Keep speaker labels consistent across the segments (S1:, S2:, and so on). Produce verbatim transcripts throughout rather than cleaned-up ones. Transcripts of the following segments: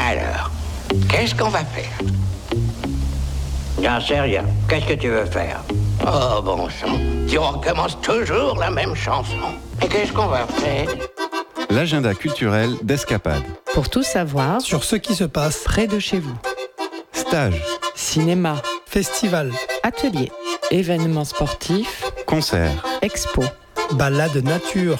S1: Alors, qu'est-ce qu'on va faire?
S2: J'en sais rien. Qu'est-ce que tu veux faire?
S1: Oh, bon sang, tu recommences toujours la même chanson. Et qu'est-ce qu'on va faire?
S3: L'agenda culturel d'Escapade.
S4: Pour tout savoir
S5: sur ce qui se passe
S4: près de chez vous.
S3: Stage,
S4: Cinéma,
S5: festival,
S4: atelier, événements sportifs,
S3: concert,
S4: expo,
S5: balade nature,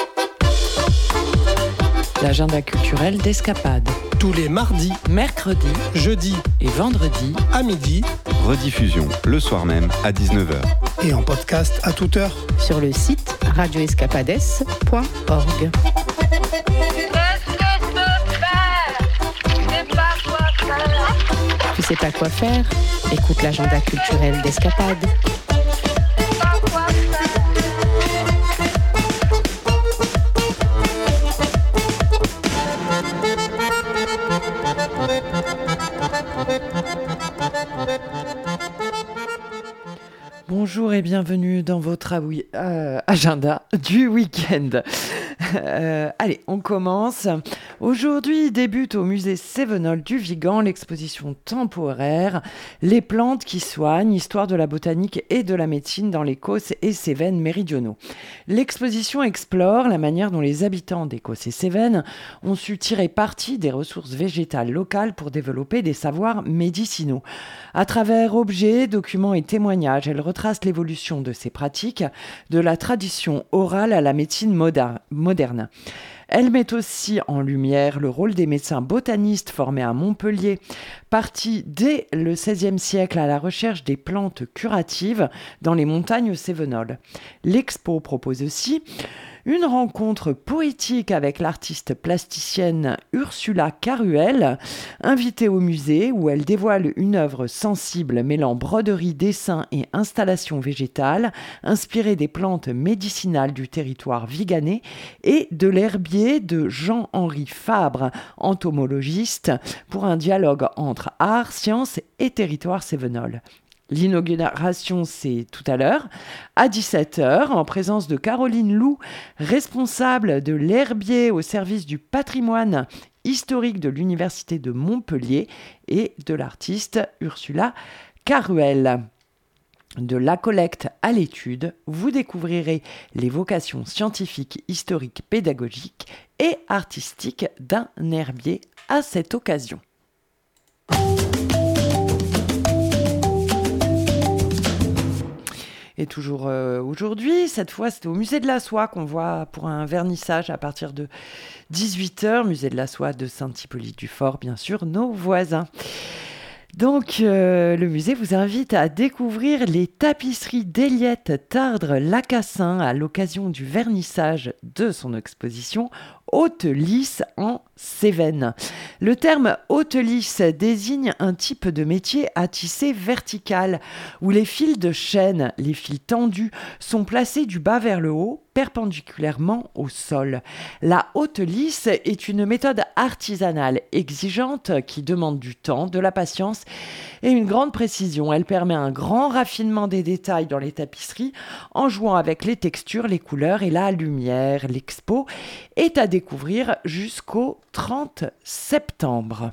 S4: l'agenda culturel d'Escapade.
S5: tous les mardis,
S4: Mercredi
S5: jeudis
S4: et vendredi
S5: à midi
S3: rediffusion le soir même à dix-neuf heures.
S5: et en podcast à toute heure.
S4: sur le site radio escapades point org. Tu sais pas quoi faire? Écoute l'agenda culturel d'Escapade. Bonjour et bienvenue dans votre aoui- euh, agenda du week-end. Euh, allez, on commence. Aujourd'hui débute au musée Cévenol du Vigan l'exposition temporaire Les plantes qui soignent, histoire de la botanique et de la médecine dans les Causses et Cévennes méridionaux. L'exposition explore la manière dont les habitants des Causses et Cévennes ont su tirer parti des ressources végétales locales pour développer des savoirs médicinaux. À travers objets, documents et témoignages, elle retrace l'évolution de ces pratiques, de la tradition orale à la médecine moda- moderne. Elle met aussi en lumière le rôle des médecins botanistes formés à Montpellier, partis dès le seizième siècle à la recherche des plantes curatives dans les montagnes cévenoles. L'expo propose aussi une rencontre poétique avec l'artiste plasticienne Ursula Caruel, invitée au musée où elle dévoile une œuvre sensible mêlant broderie, dessin et installation végétale, inspirée des plantes médicinales du territoire viganais et de l'herbier de Jean-Henri Fabre, entomologiste, pour un dialogue entre art, science et territoire cévenol. L'inauguration, c'est tout à l'heure, à dix-sept heures, en présence de Caroline Lou, responsable de l'herbier au service du patrimoine historique de l'Université de Montpellier, et de l'artiste Ursula Caruel. De la collecte à l'étude, vous découvrirez les vocations scientifiques, historiques, pédagogiques et artistiques d'un herbier à cette occasion. Et toujours euh, aujourd'hui, cette fois, c'était au musée de la Soie qu'on voit pour un vernissage à partir de dix-huit heures. Musée de la Soie de Saint-Hippolyte-du-Fort, bien sûr, nos voisins. Donc, euh, le musée vous invite à découvrir les tapisseries d'Eliette Tardre-Lacassin à l'occasion du vernissage de son exposition Haute Lisse en Cévennes. Le terme haute lisse désigne un type de métier à tisser vertical, où les fils de chêne, les fils tendus, sont placés du bas vers le haut, perpendiculairement au sol. La haute lisse est une méthode artisanale exigeante qui demande du temps, de la patience et une grande précision. Elle permet un grand raffinement des détails dans les tapisseries en jouant avec les textures, les couleurs et la lumière. L'expo est à découvrir jusqu'au trente septembre.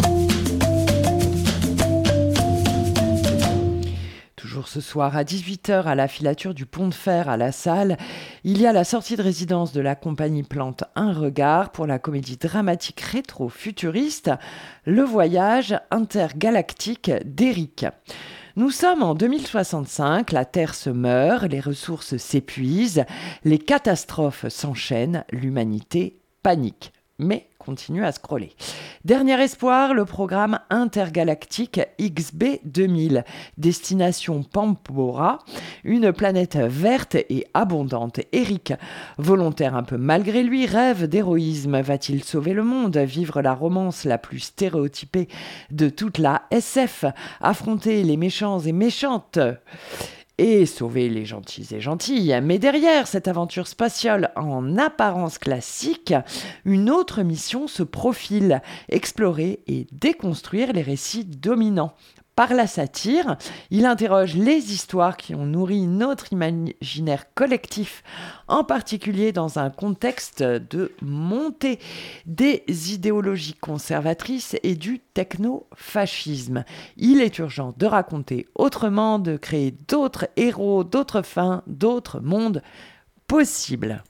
S4: Toujours ce soir à dix-huit heures à la filature du Pont de Fer à la Salle, il y a la sortie de résidence de la compagnie Plante Un Regard pour la comédie dramatique rétro-futuriste Le voyage intergalactique d'Éric. Nous sommes en deux mille soixante-cinq, la Terre se meurt, les ressources s'épuisent, les catastrophes s'enchaînent, l'humanité panique. Mais continue à scroller. Dernier espoir, le programme intergalactique X B deux mille, destination Pampora, une planète verte et abondante. Eric, volontaire un peu malgré lui, rêve d'héroïsme. Va-t-il sauver le monde, vivre la romance la plus stéréotypée de toute la S F, affronter les méchants et méchantes et sauver les gentils et gentilles. Mais derrière cette aventure spatiale en apparence classique, une autre mission se profile, explorer et déconstruire les récits dominants. par la satire. Il interroge les histoires qui ont nourri notre imaginaire collectif, en particulier dans un contexte de montée des idéologies conservatrices et du techno-fascisme. Il est urgent de raconter autrement, de créer d'autres héros, d'autres fins, d'autres mondes possibles.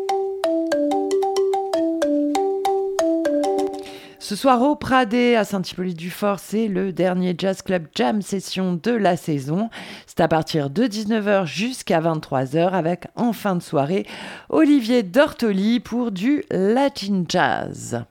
S4: Ce soir au Pradé à Saint-Hippolyte-du-Fort, c'est le dernier Jazz Club Jam Session de la saison. C'est à partir de dix-neuf heures jusqu'à vingt-trois heures avec en fin de soirée Olivier Dortoli pour du Latin Jazz.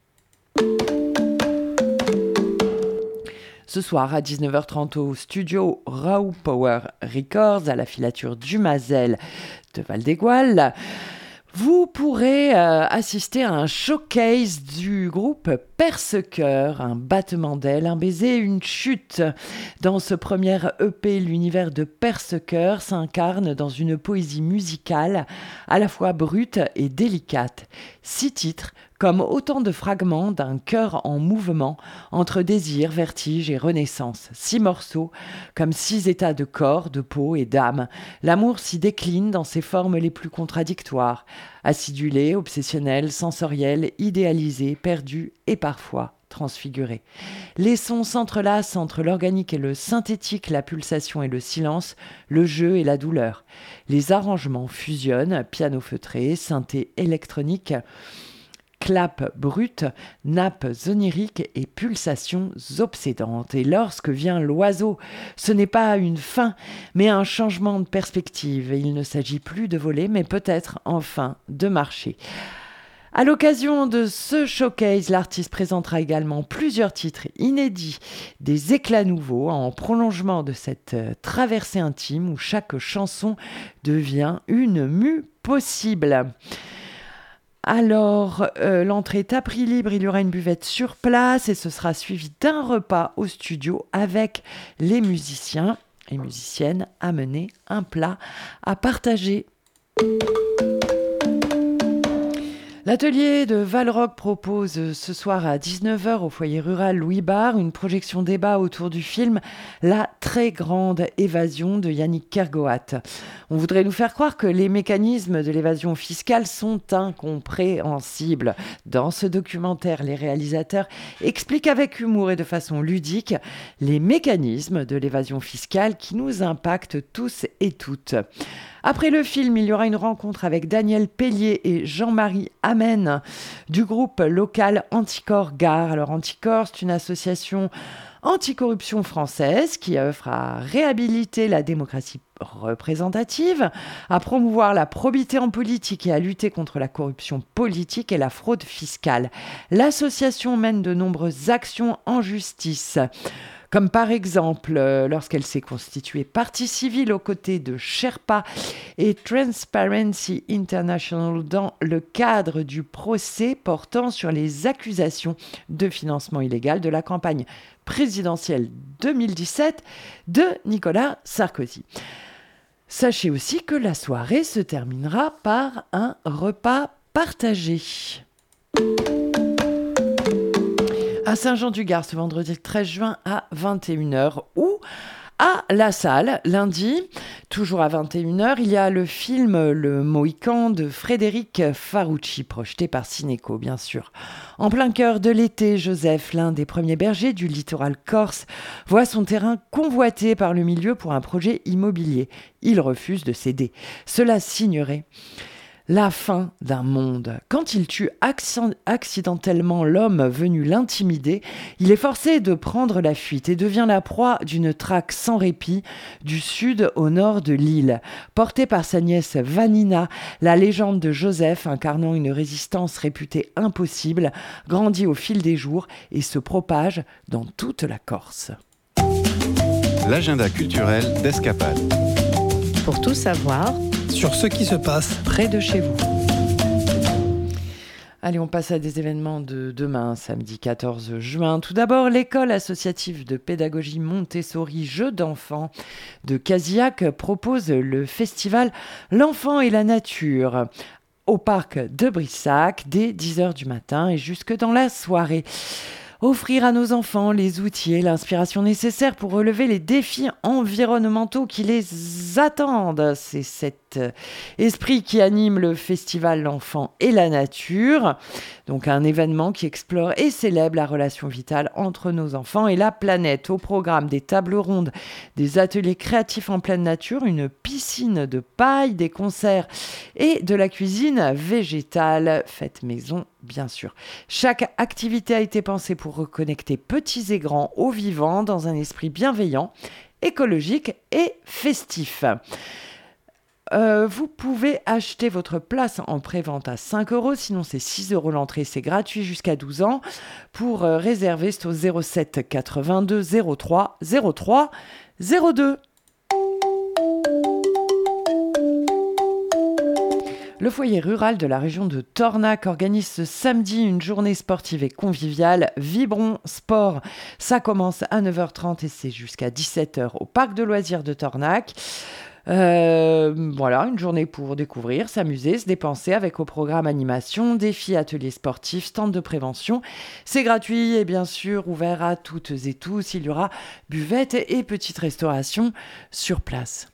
S4: Ce soir à dix-neuf heures trente au studio Raw Power Records à la filature du Mazel de Val-d'Égual, vous pourrez euh, assister à un showcase du groupe Perce-Cœur, un battement d'ailes, un baiser, une chute. Dans ce premier E P, l'univers de Perce-Cœur s'incarne dans une poésie musicale à la fois brute et délicate. Six titres, comme autant de fragments d'un cœur en mouvement entre désir, vertige et renaissance. Six morceaux, comme six états de corps, de peau et d'âme. L'amour s'y décline dans ses formes les plus contradictoires. Acidulé, obsessionnel, sensoriel, idéalisé, perdu et parfois transfiguré. Les sons s'entrelacent entre l'organique et le synthétique, la pulsation et le silence, le jeu et la douleur. Les arrangements fusionnent, piano feutré, synthé électronique, clap brut, nappes oniriques et pulsations obsédantes. Et lorsque vient l'oiseau, ce n'est pas une fin, mais un changement de perspective. Et il ne s'agit plus de voler, mais peut-être enfin de marcher. À l'occasion de ce showcase, l'artiste présentera également plusieurs titres inédits, des éclats nouveaux, en prolongement de cette traversée intime où chaque chanson devient une mue possible. Alors, euh, l'entrée est à prix libre, il y aura une buvette sur place et ce sera suivi d'un repas au studio avec les musiciens et musiciennes à mener un plat à partager. L'atelier de Valrock propose ce soir à dix-neuf heures au foyer rural Louis Barre une projection débat autour du film La très grande évasion de Yannick Kergoat. On voudrait nous faire croire que les mécanismes de l'évasion fiscale sont incompréhensibles. Dans ce documentaire, les réalisateurs expliquent avec humour et de façon ludique les mécanismes de l'évasion fiscale qui nous impactent tous et toutes. Après le film, il y aura une rencontre avec Daniel Pellier et Jean-Marie Amen du groupe local Anticorps Gare. Alors Anticorps, c'est une association anticorruption française qui œuvre à réhabiliter la démocratie représentative, à promouvoir la probité en politique et à lutter contre la corruption politique et la fraude fiscale. L'association mène de nombreuses actions en justice, comme par exemple euh, lorsqu'elle s'est constituée partie civile aux côtés de Sherpa et Transparency International dans le cadre du procès portant sur les accusations de financement illégal de la campagne présidentielle deux mille dix-sept de Nicolas Sarkozy. Sachez aussi que la soirée se terminera par un repas partagé. À Saint-Jean-du-Gard, ce vendredi treize juin à vingt et une heures, ou à La Salle, lundi, toujours à vingt et une heures, il y a le film Le Mohican de Frédéric Farucci, projeté par Cinéco, bien sûr. En plein cœur de l'été, Joseph, l'un des premiers bergers du littoral corse, voit son terrain convoité par le milieu pour un projet immobilier. Il refuse de céder. Cela signerait la fin d'un monde. Quand il tue accidentellement l'homme venu l'intimider, il est forcé de prendre la fuite et devient la proie d'une traque sans répit du sud au nord de l'île. Portée par sa nièce Vanina, la légende de Joseph, incarnant une résistance réputée impossible, grandit au fil des jours et se propage dans toute la Corse.
S3: L'agenda culturel d'Escapade.
S6: Pour tout savoir
S5: sur ce qui se passe
S4: près de chez vous. Allez, on passe à des événements de demain, samedi quatorze juin. Tout d'abord, l'école associative de pédagogie Montessori Jeux d'enfants de Casillac propose le festival L'enfant et la nature au parc de Brissac dès dix heures du matin et jusque dans la soirée. Offrir à nos enfants les outils et l'inspiration nécessaires pour relever les défis environnementaux qui les attendent. C'est cet esprit qui anime le festival L'Enfant et la Nature. Donc un événement qui explore et célèbre la relation vitale entre nos enfants et la planète. Au programme des tables rondes, des ateliers créatifs en pleine nature, une piscine de paille, des concerts et de la cuisine végétale faite maison, bien sûr. Chaque activité a été pensée pour reconnecter petits et grands au vivant dans un esprit bienveillant, écologique et festif. Euh, vous pouvez acheter votre place en pré-vente à cinq euros, sinon c'est six euros l'entrée, c'est gratuit jusqu'à douze ans. Pour euh, réserver, c'est au zéro sept quatre-vingt-deux zéro trois zéro trois zéro deux. Le foyer rural de la région de Tornac organise ce samedi une journée sportive et conviviale. Vibrons Sport. Ça commence à neuf heures trente et c'est jusqu'à dix-sept heures au parc de loisirs de Tornac. Euh, voilà, une journée pour découvrir, s'amuser, se dépenser avec au programme animation, défis, ateliers sportifs, stand de prévention. C'est gratuit et bien sûr ouvert à toutes et tous. Il y aura buvette et petite restauration sur place.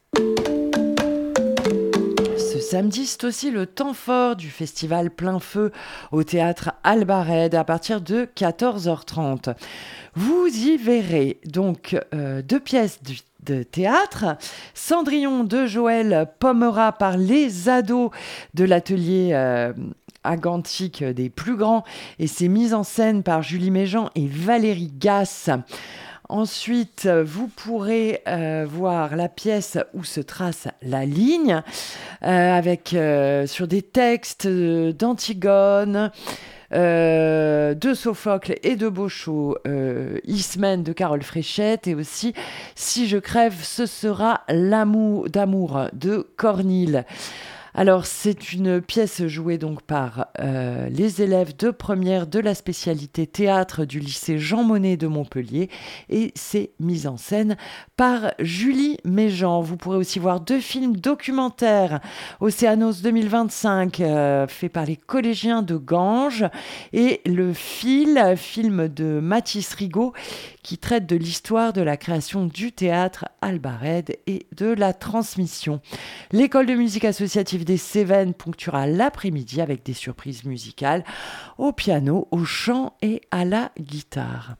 S4: Ce samedi, c'est aussi le temps fort du festival Plein Feu au théâtre Albarède à partir de quatorze heures trente. Vous y verrez donc euh, deux pièces du de théâtre, Cendrillon de Joël Pomera par les ados de l'atelier euh, Agantique des plus grands et c'est mis en scène par Julie Méjean et Valérie Gasse. Ensuite, vous pourrez euh, voir la pièce où se trace la ligne euh, avec euh, sur des textes d'Antigone, Euh, de Sophocle et de Beauchot, euh, Ismène de Carole Fréchette et aussi Si je crève, ce sera l'amour d'amour de Cornille. Alors, c'est une pièce jouée donc par euh, les élèves de première de la spécialité théâtre du lycée Jean Monnet de Montpellier et c'est mise en scène par Julie Méjean. Vous pourrez aussi voir deux films documentaires, Océanos deux mille vingt-cinq, euh, fait par les collégiens de Ganges, et Le Fil, film de Mathis Rigaud, qui traite de l'histoire de la création du théâtre Albarède et de la transmission. L'école de musique associative des Cévennes ponctuera l'après-midi avec des surprises musicales au piano, au chant et à la guitare.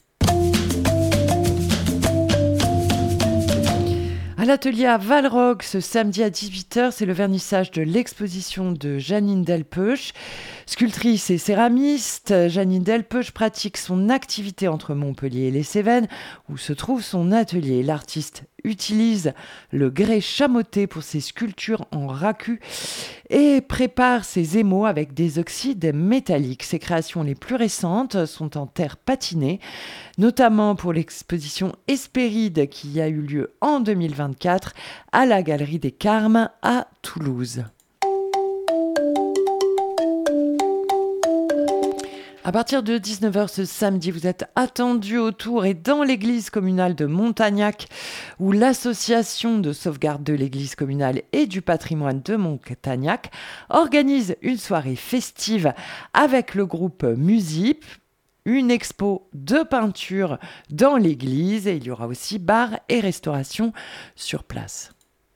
S4: À l'atelier à Valrogue, ce samedi à dix-huit heures, c'est le vernissage de l'exposition de Janine Delpeuch. Sculptrice et céramiste, Janine Delpeuch pratique son activité entre Montpellier et les Cévennes, où se trouve son atelier. L'artiste utilise le grès chamoté pour ses sculptures en racu et prépare ses émaux avec des oxydes métalliques. Ses créations les plus récentes sont en terre patinée, notamment pour l'exposition Hespéride qui a eu lieu en deux mille vingt-quatre à la Galerie des Carmes à Toulouse. À partir de dix-neuf heures ce samedi, vous êtes attendus autour et dans l'église communale de Montagnac, où l'association de sauvegarde de l'église communale et du patrimoine de Montagnac organise une soirée festive avec le groupe Musip, une expo de peinture dans l'église et il y aura aussi bar et restauration sur place.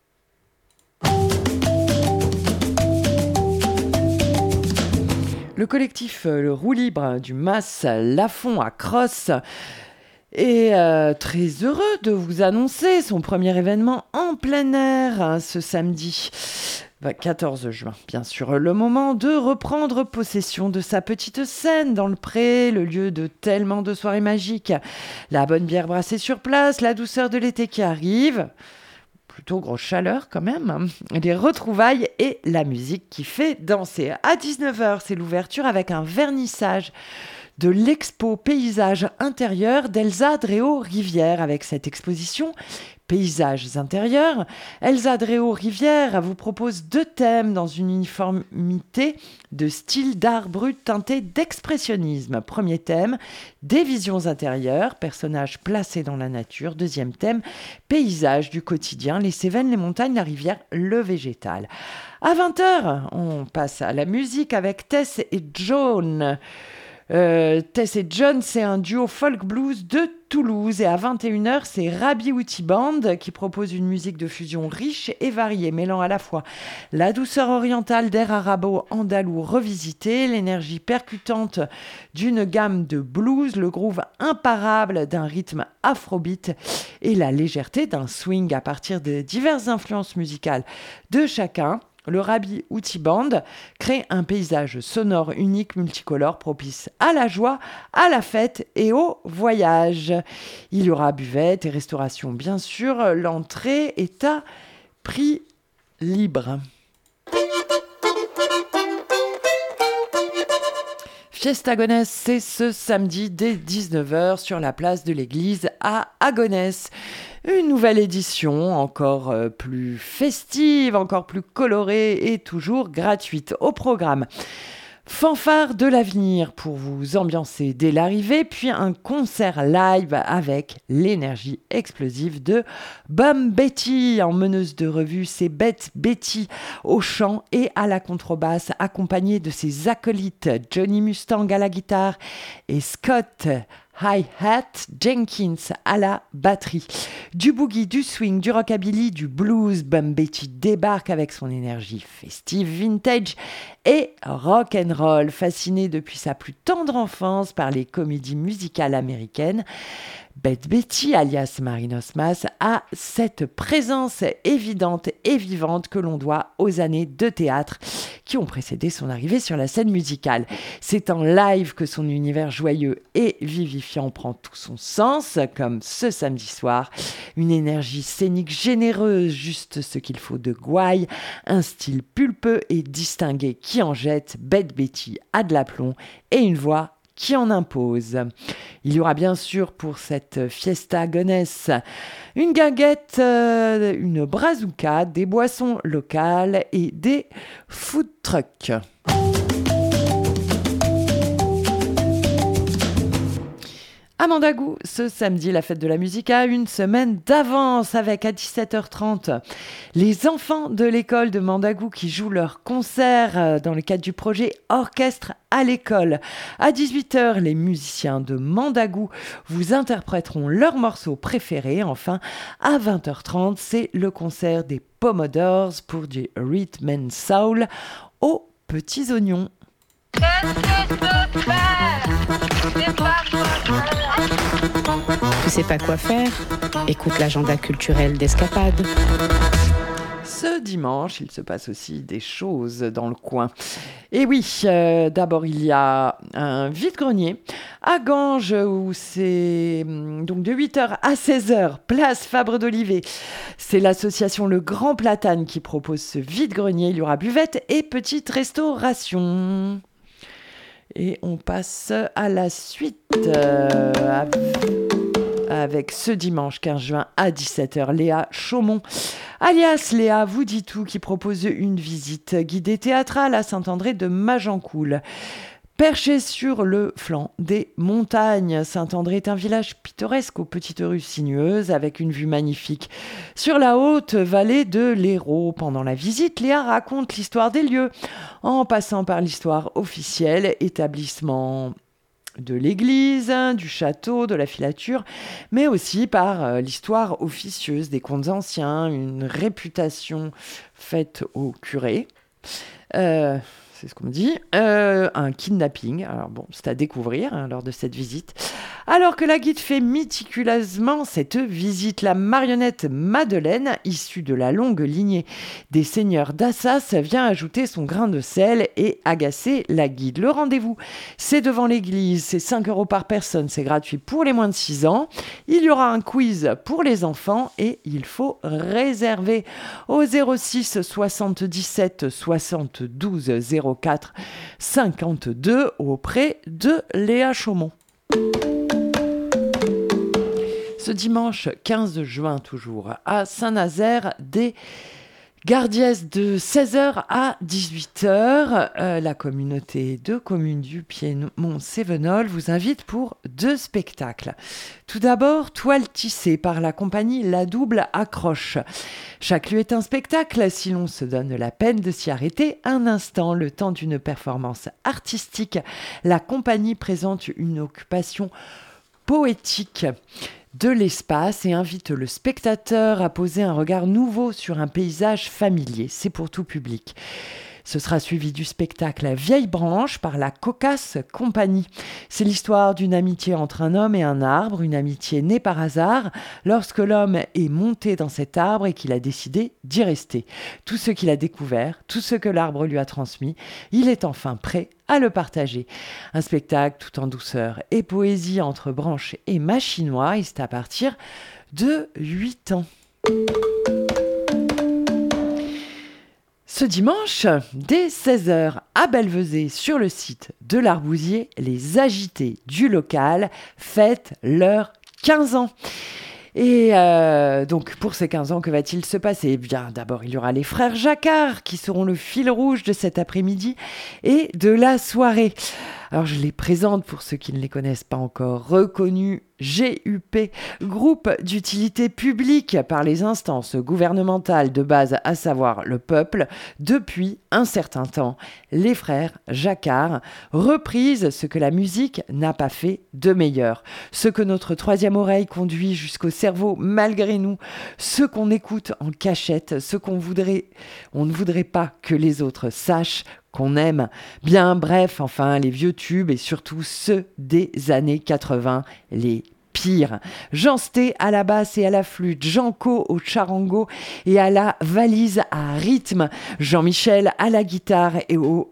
S4: Le collectif Le Roue Libre du Mas Lafont à Crosse est euh, très heureux de vous annoncer son premier événement en plein air hein, ce samedi quatorze juin. Bien sûr, le moment de reprendre possession de sa petite scène dans le pré, le lieu de tellement de soirées magiques. La bonne bière brassée sur place, la douceur de l'été qui arrive. Plutôt grosse chaleur quand même, les retrouvailles et la musique qui fait danser. À dix-neuf heures, c'est l'ouverture avec un vernissage de l'expo Paysages intérieurs d'Elsa Dréau-Rivière. Avec cette exposition Paysages intérieurs, Elsa Dréau-Rivière vous propose deux thèmes dans une uniformité de style d'art brut teinté d'expressionnisme. Premier thème, des visions intérieures, personnages placés dans la nature. Deuxième thème, paysages du quotidien, les Cévennes, les montagnes, la rivière, le végétal. À vingt heures, on passe à la musique avec Tess et John. Euh, Tess et John, c'est un duo folk blues de Toulouse. Et à vingt et une heures, c'est Rabi Outi Band qui propose une musique de fusion riche et variée, mêlant à la fois la douceur orientale d'air arabo-andalou revisité, l'énergie percutante d'une gamme de blues, le groove imparable d'un rythme afrobeat et la légèreté d'un swing à partir de diverses influences musicales de chacun. Le Rabi Outi Band crée un paysage sonore unique, multicolore, propice à la joie, à la fête et au voyage. Il y aura buvette et restauration, bien sûr. L'entrée est à prix libre. Fiesta Agonès, c'est ce samedi dès dix-neuf heures sur la place de l'église à Agonès. Une nouvelle édition, encore euh, plus festive, encore plus colorée et toujours gratuite. Au programme, fanfare de l'avenir pour vous ambiancer dès l'arrivée, puis un concert live avec l'énergie explosive de Bum Betty. En meneuse de revue, c'est Bette Betty au chant et à la contrebasse, accompagnée de ses acolytes Johnny Mustang à la guitare et Scott Hi-Hat Jenkins à la batterie. Du boogie, du swing, du rockabilly, du blues, Bum Betty débarque avec son énergie festive, vintage et rock'n'roll. Fascinée depuis sa plus tendre enfance par les comédies musicales américaines, Bette Betty, alias Marine Osmas, a cette présence évidente et vivante que l'on doit aux années de théâtre qui ont précédé son arrivée sur la scène musicale. C'est en live que son univers joyeux et vivifiant prend tout son sens, comme ce samedi soir. Une énergie scénique généreuse, juste ce qu'il faut de gouaille, un style pulpeux et distingué qui en jette. Bette Betty a de l'aplomb et une voix qui en impose. Il y aura bien sûr pour cette Fiesta Agonès une guinguette, euh, une brazuca, des boissons locales et des food trucks. À Mandagou, ce samedi, la fête de la musique a une semaine d'avance avec à dix-sept heures trente les enfants de l'école de Mandagou qui jouent leur concert dans le cadre du projet Orchestre à l'école. À dix-huit heures, les musiciens de Mandagou vous interpréteront leurs morceaux préférés. Enfin, à vingt heures trente, c'est le concert des Pomodores pour du Rhythm and Soul aux petits oignons.
S6: Tu sais pas quoi faire? Écoute l'agenda culturel d'Escapade.
S4: Ce dimanche, il se passe aussi des choses dans le coin. Et oui, euh, d'abord, il y a un vide-grenier à Ganges où c'est donc de huit heures à seize heures, place Fabre d'Olivet. C'est l'association Le Grand Platane qui propose ce vide-grenier. Il y aura buvette et petite restauration. Et on passe à la suite euh, avec ce dimanche quinze juin à dix-sept heures, Léa Chaumont, alias Léa vous dit tout, qui propose une visite guidée théâtrale à Saint-André de Magencoul. Perché sur le flanc des montagnes, Saint-André est un village pittoresque aux petites rues sinueuses avec une vue magnifique sur la haute vallée de l'Hérault. Pendant la visite, Léa raconte l'histoire des lieux en passant par l'histoire officielle, établissement de l'église, du château, de la filature, mais aussi par euh, l'histoire officieuse des contes anciens, une réputation faite au curé. Euh, c'est ce qu'on me dit, euh, un kidnapping. Alors bon, c'est à découvrir hein, lors de cette visite. Alors que la guide fait méticuleusement cette visite, la marionnette Madeleine, issue de la longue lignée des seigneurs d'Assas, vient ajouter son grain de sel et agacer la guide. Le rendez-vous, c'est devant l'église, c'est cinq euros par personne, c'est gratuit pour les moins de six ans. Il y aura un quiz pour les enfants et il faut réserver au zéro six soixante-dix-sept soixante-douze zéro quatre cinquante-deux auprès de Léa Chaumont. Ce dimanche quinze juin toujours, à Saint-Nazaire des Gardiès de seize heures à dix-huit heures, euh, la communauté de communes du Piémont-Cévenol vous invite pour deux spectacles. Tout d'abord, Toile tissée par la compagnie La Double Accroche. Chaque lieu est un spectacle si l'on se donne la peine de s'y arrêter un instant, le temps d'une performance artistique. La compagnie présente une occupation poétique de l'espace et invite le spectateur à poser un regard nouveau sur un paysage familier. C'est pour tout public. Ce sera suivi du spectacle Vieille branche par la Cocasse Compagnie. C'est l'histoire d'une amitié entre un homme et un arbre, une amitié née par hasard lorsque l'homme est monté dans cet arbre et qu'il a décidé d'y rester. Tout ce qu'il a découvert, tout ce que l'arbre lui a transmis, il est enfin prêt à le partager. Un spectacle tout en douceur et poésie entre branches et machinois, et c'est à partir de huit ans. Ce dimanche, dès seize heures à Belvezé, sur le site de l'Arbousier, les agités du local fêtent leurs quinze ans. Et euh, donc, pour ces quinze ans, que va-t-il se passer ? Eh bien, d'abord, il y aura les frères Jacquard qui seront le fil rouge de cet après-midi et de la soirée. Alors, je les présente pour ceux qui ne les connaissent pas encore. Reconnus G U P, groupe d'utilité publique par les instances gouvernementales de base, à savoir le peuple, depuis un certain temps, les frères Jacquard reprisent ce que la musique n'a pas fait de meilleur. Ce que notre troisième oreille conduit jusqu'au cerveau malgré nous, ce qu'on écoute en cachette, ce qu'on voudrait, on ne voudrait pas que les autres sachent qu'on aime. Bien bref, enfin, les vieux tubes et surtout ceux des années quatre-vingts, les pire. Jean Sté à la basse et à la flûte, Janco au charango et à la valise à rythme, Jean-Michel à la guitare et au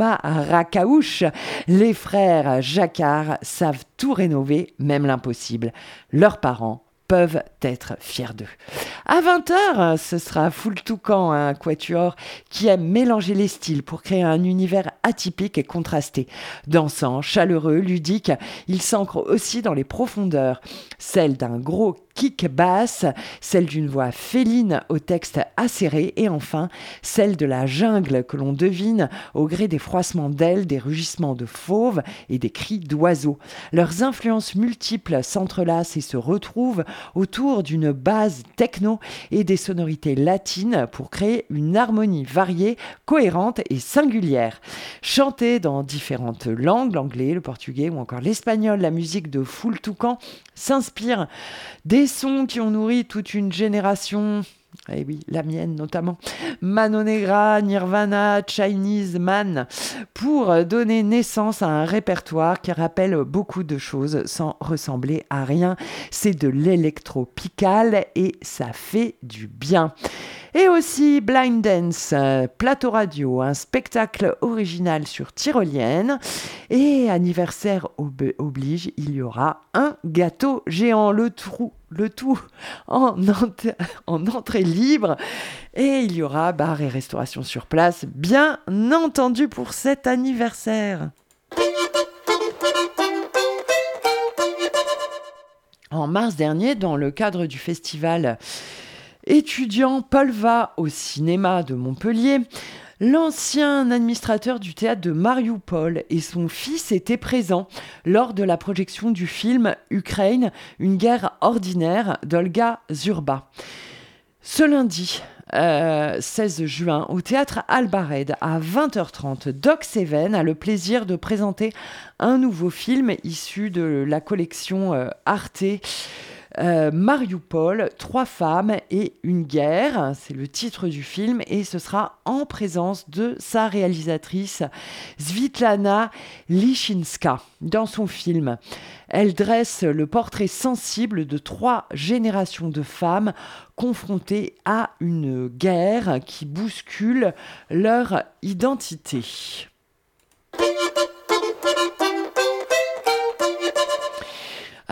S4: maracouche. Les frères Jacquard savent tout rénover, même l'impossible. Leurs parents peuvent être fiers d'eux. À vingt heures, ce sera Foule Toucan, un quatuor qui aime mélanger les styles pour créer un univers atypique et contrasté. Dansant, chaleureux, ludique, il s'ancre aussi dans les profondeurs, celle d'un gros kick basse, celle d'une voix féline au texte acéré et enfin celle de la jungle que l'on devine au gré des froissements d'ailes, des rugissements de fauves et des cris d'oiseaux. Leurs influences multiples s'entrelacent et se retrouvent autour d'une base techno et des sonorités latines pour créer une harmonie variée, cohérente et singulière. Chantée dans différentes langues, l'anglais, le portugais ou encore l'espagnol, la musique de Foule Toucan s'inspire des sons qui ont nourri toute une génération, et oui, la mienne notamment, Mano Negra, Nirvana, Chinese Man, pour donner naissance à un répertoire qui rappelle beaucoup de choses sans ressembler à rien. C'est de l'électro-pical et ça fait du bien. Et aussi Blind Dance, Plateau Radio, un spectacle original sur tyrolienne. Et anniversaire ob- oblige, il y aura un gâteau géant, le, trou, le tout en, ent- en entrée libre. Et il y aura bar et restauration sur place, bien entendu, pour cet anniversaire. En mars dernier, dans le cadre du festival étudiant Paul Va au cinéma de Montpellier, l'ancien administrateur du théâtre de Marioupol et son fils étaient présents lors de la projection du film Ukraine, une guerre ordinaire d'Olga Zurba. Ce lundi, euh, seize juin, au théâtre Albared, à vingt heures trente, Doc Seven a le plaisir de présenter un nouveau film issu de la collection euh, Arte, Euh, Marioupol, trois femmes et une guerre, c'est le titre du film, et ce sera en présence de sa réalisatrice Svitlana Lishinska. Dans son film, elle dresse le portrait sensible de trois générations de femmes confrontées à une guerre qui bouscule leur identité.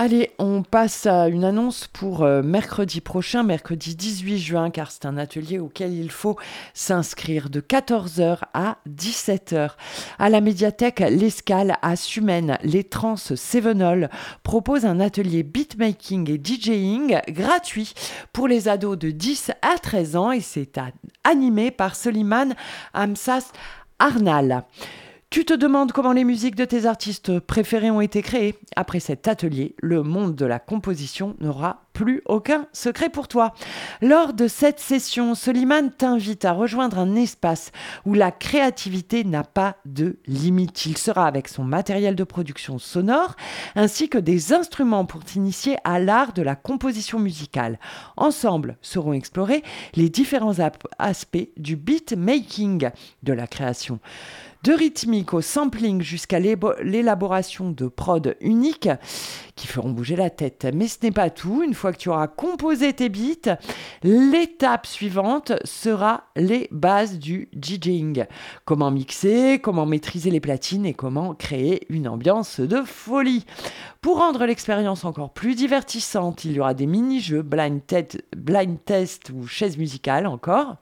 S4: Allez, on passe à une annonce pour euh, mercredi prochain, mercredi dix-huit juin, car c'est un atelier auquel il faut s'inscrire de quatorze heures à dix-sept heures. À la médiathèque L'Escale à Sumène, les Trans Cévenol proposent un atelier beatmaking et DJing gratuit pour les ados de dix à treize ans et c'est à, animé par Soliman Hamsas Arnal. Tu te demandes comment les musiques de tes artistes préférés ont été créées. Après cet atelier, le monde de la composition n'aura plus aucun secret pour toi. Lors de cette session, Soliman t'invite à rejoindre un espace où la créativité n'a pas de limite. Il sera avec son matériel de production sonore ainsi que des instruments pour t'initier à l'art de la composition musicale. Ensemble seront explorés les différents ap- aspects du beatmaking de la création. De rythmique au sampling jusqu'à l'élaboration de prods uniques qui feront bouger la tête. Mais ce n'est pas tout. Une fois que tu auras composé tes beats, l'étape suivante sera les bases du DJing. Comment mixer, comment maîtriser les platines et comment créer une ambiance de folie. Pour rendre l'expérience encore plus divertissante, il y aura des mini-jeux, blind, te- blind test ou chaises musicales encore.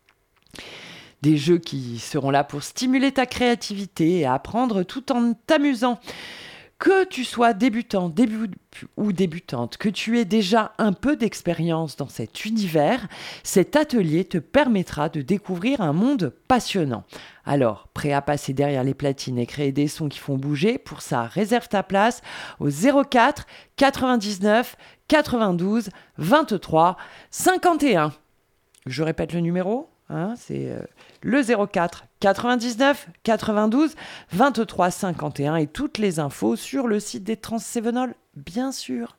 S4: Des jeux qui seront là pour stimuler ta créativité et apprendre tout en t'amusant. Que tu sois débutant, début ou débutante, que tu aies déjà un peu d'expérience dans cet univers, cet atelier te permettra de découvrir un monde passionnant. Alors, prêt à passer derrière les platines et créer des sons qui font bouger? Pour ça, réserve ta place au zéro quatre quatre-vingt-dix-neuf quatre-vingt-douze vingt-trois cinquante et un. Je répète le numéro. Hein, c'est euh, le zéro quatre quatre-vingt-dix-neuf quatre-vingt-douze vingt-trois cinquante et un et toutes les infos sur le site des Trans Cévenol, bien sûr.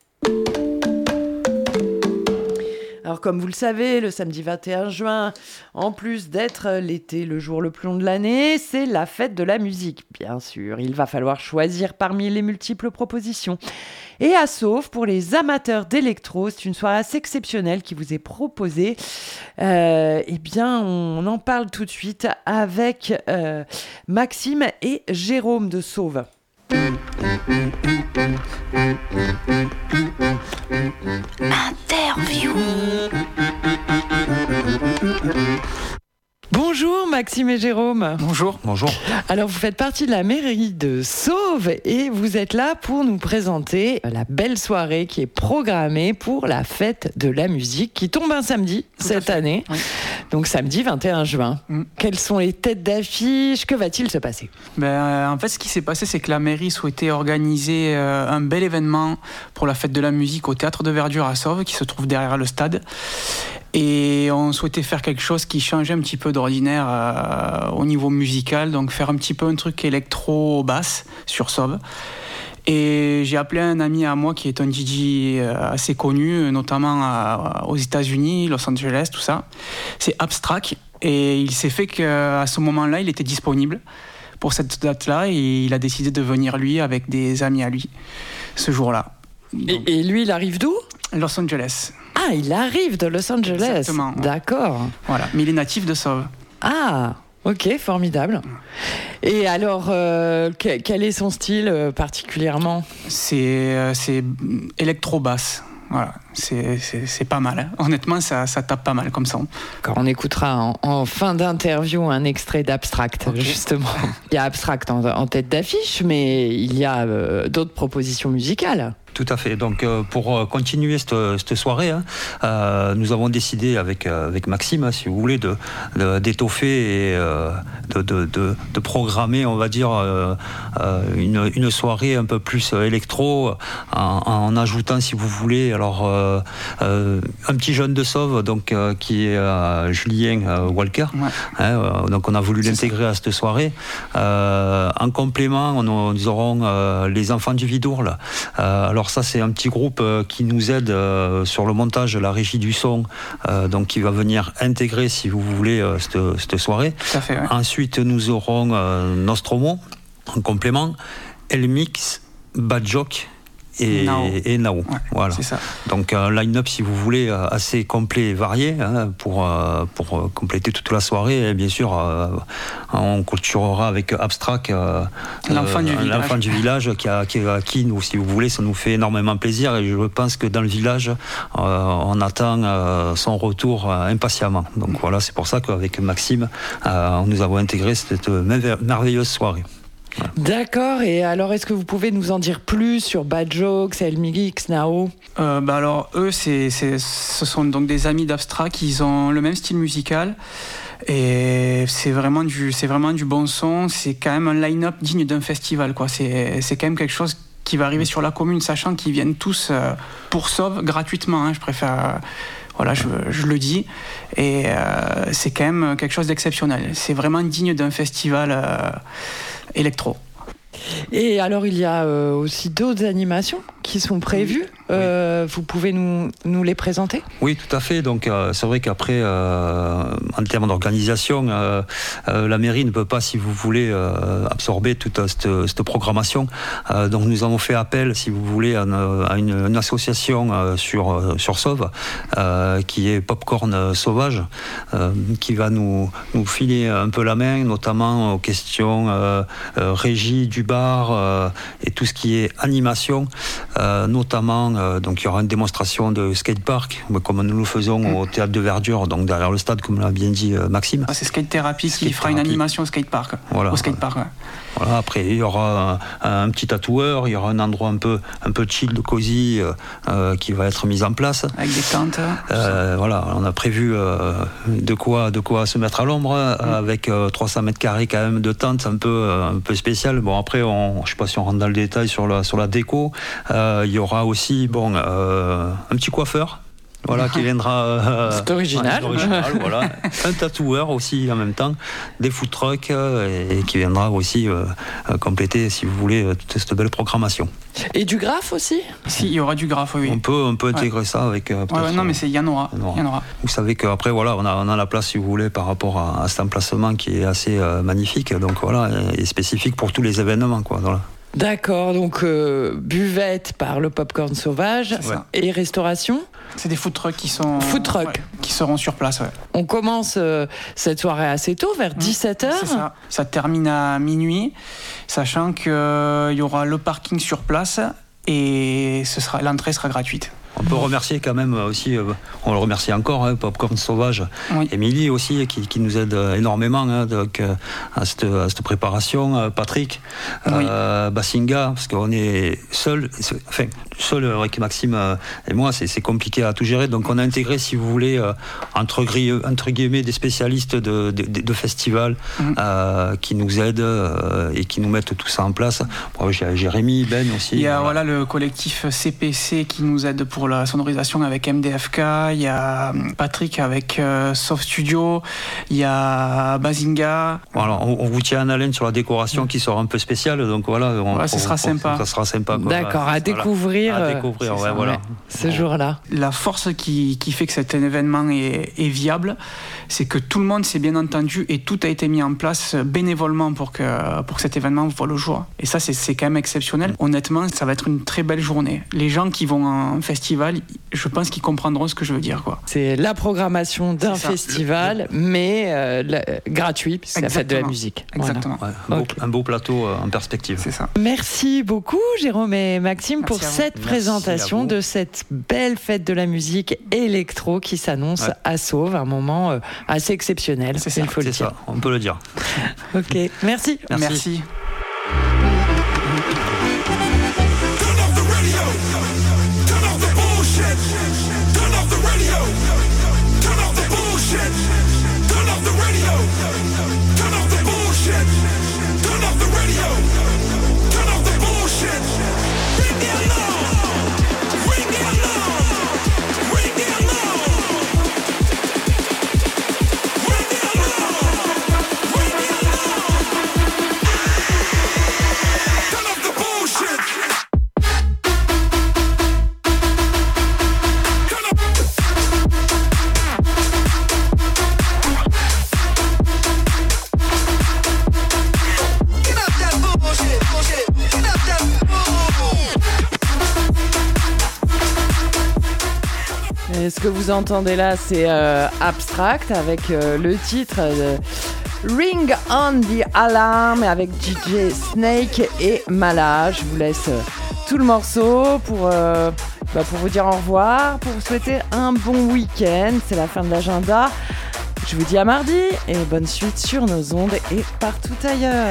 S4: Alors comme vous le savez, le samedi vingt et un juin, en plus d'être l'été, le jour le plus long de l'année, c'est la fête de la musique. Bien sûr, il va falloir choisir parmi les multiples propositions. Et à Sauve, pour les amateurs d'électro, c'est une soirée assez exceptionnelle qui vous est proposée. Euh, eh bien, on en parle tout de suite avec euh, Maxime et Jérôme de Sauve. Interview. Bonjour Maxime et Jérôme.
S7: Bonjour. Bonjour.
S4: Alors vous faites partie de la mairie de Sauve et vous êtes là pour nous présenter la belle soirée qui est programmée pour la fête de la musique qui tombe un samedi Tout cette année. Oui. Donc samedi vingt et un juin. Mm. Quelles sont les têtes d'affiche? Que va-t-il se passer?
S7: Ben, euh, en fait, ce qui s'est passé, c'est que la mairie souhaitait organiser euh, un bel événement pour la fête de la musique au Théâtre de Verdure à Sauve, qui se trouve derrière le stade. Et on souhaitait faire quelque chose qui changeait un petit peu d'ordinaire euh, au niveau musical, donc faire un petit peu un truc électro-basse sur Sauve. Et j'ai appelé un ami à moi qui est un D J assez connu, notamment à, aux États-Unis, Los Angeles, tout ça. C'est Abstract. Et il s'est fait qu'à ce moment-là, il était disponible pour cette date-là. Et il a décidé de venir, lui, avec des amis à lui, ce jour-là.
S4: Et, et lui, il arrive d'où?
S7: Los Angeles.
S4: Ah, il arrive de Los Angeles.
S7: Exactement.
S4: D'accord.
S7: Voilà, mais il est natif de Sauve.
S4: Ah, ok, formidable. Et alors, euh, que, quel est son style euh, particulièrement?
S7: C'est, euh, c'est électro-basse. Voilà, c'est, c'est, c'est pas mal. Hein. Honnêtement, ça, ça tape pas mal comme ça.
S4: Quand on écoutera en, en fin d'interview un extrait d'Abstract, okay. Justement. Il y a Abstract en, en tête d'affiche, mais il y a euh, d'autres propositions musicales.
S8: Tout à fait. Donc euh, pour continuer cette, cette soirée, hein, euh, nous avons décidé avec, euh, avec Maxime, hein, si vous voulez, de, de, d'étoffer et euh, de, de, de, de programmer, on va dire, euh, une, une soirée un peu plus électro, en, en ajoutant, si vous voulez, alors euh, euh, un petit jeune de Sauve, donc euh, qui est euh, Julien euh, Walker. Ouais. Hein, euh, donc on a voulu C'est l'intégrer ça. à cette soirée. Euh, en complément, on, nous aurons euh, les enfants du Vidourle. Euh, alors ça, c'est un petit groupe euh, qui nous aide euh, sur le montage de la régie du son, euh, donc qui va venir intégrer, si vous voulez, euh, cette, cette soirée.
S7: Tout à fait, ouais.
S8: Ensuite, nous aurons euh, Nostromo en complément, Elmix, Badjock et
S7: Nao.
S8: Et Nao.
S7: Ouais,
S8: voilà.
S7: C'est ça.
S8: Donc un line-up, si vous voulez, assez complet et varié hein, pour, pour compléter toute la soirée. Et bien sûr, on clôturera avec Abstract,
S7: l'enfant, euh, du, village.
S8: l'enfant du village, qui a, qui, a, qui nous, si vous voulez, ça nous fait énormément plaisir. Et je pense que dans le village, euh, on attend euh, son retour euh, impatiemment. Donc mmh. voilà, c'est pour ça qu'avec Maxime, euh, nous avons intégré cette merveilleuse soirée. Voilà.
S4: D'accord, et alors est-ce que vous pouvez nous en dire plus sur Bad Jokes, El Mix, Nao?
S7: euh, bah Alors eux, c'est, c'est, ce sont donc des amis d'Abstract, ils ont le même style musical et c'est vraiment du, c'est vraiment du bon son, c'est quand même un line-up digne d'un festival, quoi. C'est, c'est quand même quelque chose qui va arriver sur la commune, sachant qu'ils viennent tous euh, pour Sauve gratuitement, hein, je préfère... Euh, Voilà, je, je le dis. Et euh, c'est quand même quelque chose d'exceptionnel. C'est vraiment digne d'un festival euh, électro.
S4: Et alors, il y a euh, aussi d'autres animations qui sont prévues. Oui. Euh, vous pouvez nous, nous les présenter ?
S8: Oui, tout à fait. Donc, euh, c'est vrai qu'après, euh, en termes d'organisation, euh, euh, la mairie ne peut pas, si vous voulez, euh, absorber toute cette, cette programmation. Euh, donc, nous avons fait appel, si vous voulez, à une, à une, une association euh, sur, sur Sauve, euh, qui est Popcorn Sauvage, euh, qui va nous, nous filer un peu la main, notamment aux questions euh, euh, régie du bar euh, et tout ce qui est animation, euh, notamment euh, donc il y aura une démonstration de skatepark comme nous le faisons mmh. au théâtre de Verdure, donc derrière le stade, comme l'a bien dit euh, Maxime.
S7: Ah, c'est Skate Therapy qui fera une animation au skatepark.
S8: Voilà,
S7: au skatepark.
S8: Voilà.
S7: Ouais.
S8: Voilà, après il y aura un, un petit tatoueur, il y aura un endroit un peu un peu chill, cosy euh, euh, qui va être mis en place
S7: avec des tentes.
S8: Euh, voilà, on a prévu euh, de quoi de quoi se mettre à l'ombre mmh. avec euh, trois cents mètres carrés quand même de tentes, un peu euh, un peu spécial. Bon après, on, je ne sais pas si on rentre dans le détail sur la sur la déco. Euh, il y aura aussi bon euh, un petit coiffeur. Voilà, qui viendra. Euh,
S4: c'est original.
S8: Ouais, original voilà. Un tatoueur aussi en même temps, des food trucks euh, et qui viendra aussi euh, compléter, si vous voulez, toute cette belle programmation.
S4: Et du graphe aussi ?
S7: Si, il y aura du graphe, oui.
S8: On peut, on peut intégrer ouais. ça avec. Euh,
S7: ouais, ouais, non, mais il y en aura. y en aura.
S8: Vous savez qu'après, voilà, on a, on a la place, si vous voulez, par rapport à, à cet emplacement qui est assez euh, magnifique, donc voilà, et spécifique pour tous les événements, quoi. Voilà.
S4: D'accord, donc euh, buvette par le Popcorn Sauvage ouais. et restauration.
S7: C'est des food trucks qui sont
S4: food truck.
S7: ouais, qui seront sur place. Ouais.
S4: On commence euh, cette soirée assez tôt, vers dix-sept heures.
S7: C'est ça. Ça termine à minuit, sachant qu'il euh, y aura le parking sur place et ce sera, l'entrée sera gratuite.
S8: On peut remercier quand même aussi, euh, on le remercie encore, hein, Popcorn Sauvage, oui. Émilie aussi, qui, qui nous aide énormément hein, donc, euh, à, cette, à cette préparation, euh, Patrick, oui. euh, Bassinga, parce qu'on est seul, enfin, seul avec Maxime euh, et moi, c'est, c'est compliqué à tout gérer, donc on a intégré, si vous voulez, euh, entre, entre guillemets, des spécialistes de, de, de, de festivals mm. euh, qui nous aident euh, et qui nous mettent tout ça en place. Bon, j'ai Jérémy, Ben aussi.
S7: Il y a
S8: voilà.
S7: voilà, le collectif C P C qui nous aide pour la sonorisation avec M D F K, il y a Patrick avec euh, Soft Studio, il y a Bazinga.
S8: Voilà, on, on vous tient en haleine sur la décoration qui sera un peu spéciale, donc voilà. On,
S7: ouais, ça sera sympa.
S8: Ça sera sympa. Quoi.
S4: D'accord,
S8: voilà,
S4: à découvrir.
S8: À découvrir, ouais,
S4: ça,
S8: voilà.
S4: Ouais, ce jour-là.
S7: La force qui, qui fait que cet événement est, est viable, c'est que tout le monde s'est bien entendu et tout a été mis en place bénévolement pour que, pour que cet événement voit le jour. Et ça, c'est, c'est quand même exceptionnel. Mm. Honnêtement, ça va être une très belle journée. Les gens qui vont en festival, je pense qu'ils comprendront ce que je veux dire, quoi.
S4: C'est la programmation d'un festival, mais euh, la, gratuit, puisque c'est la fête de la musique.
S7: Exactement.
S8: Voilà. Ouais, un, okay. beau, un beau plateau euh, en perspective.
S7: C'est ça.
S4: Merci beaucoup, Jérôme et Maxime, Merci pour cette Merci présentation de cette belle fête de la musique électro qui s'annonce ouais. à Sauve, un moment euh, assez exceptionnel.
S7: C'est ça,
S4: il faut
S8: c'est
S4: le dire.
S8: ça, on peut le dire.
S4: Ok, merci.
S7: Merci. Merci.
S4: Et ce que vous entendez là, c'est euh, Abstract avec euh, le titre euh, Ring on the Alarm avec D J Snake et Mala. Je vous laisse euh, tout le morceau pour, euh, bah, pour vous dire au revoir, pour vous souhaiter un bon week-end. C'est la fin de l'agenda. Je vous dis à mardi et bonne suite sur nos ondes et partout ailleurs.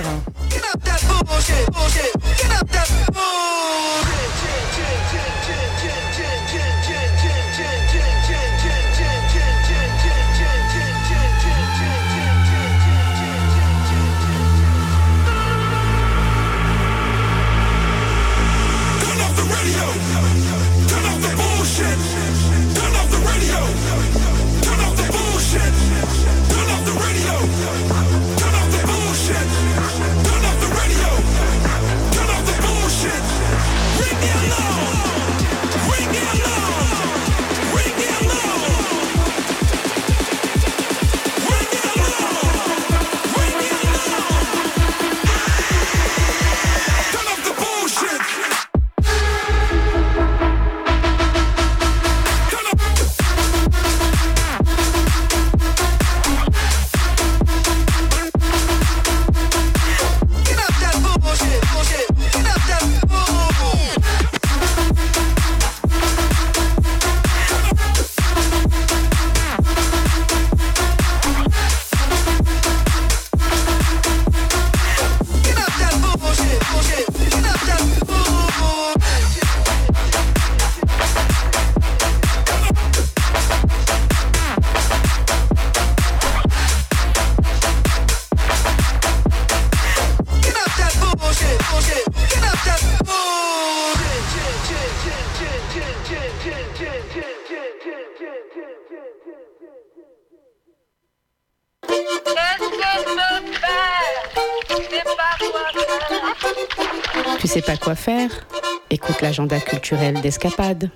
S6: Tu sais pas quoi faire? Écoute l'agenda culturel d'Escapade.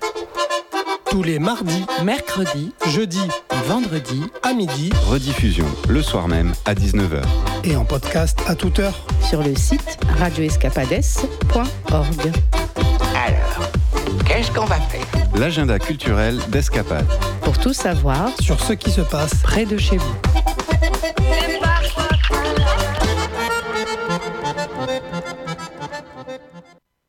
S5: Tous les mardis,
S4: Mercredi,
S5: jeudis
S4: et vendredi,
S5: à midi
S3: Rediffusion le soir même à dix-neuf heures.
S5: et en podcast à toute heure.
S6: Sur le site radio escapades point org.
S1: Alors, qu'est-ce qu'on va faire?
S3: L'agenda culturel d'Escapade.
S6: Pour tout savoir,
S5: Sur ce qui se passe
S4: près de chez vous.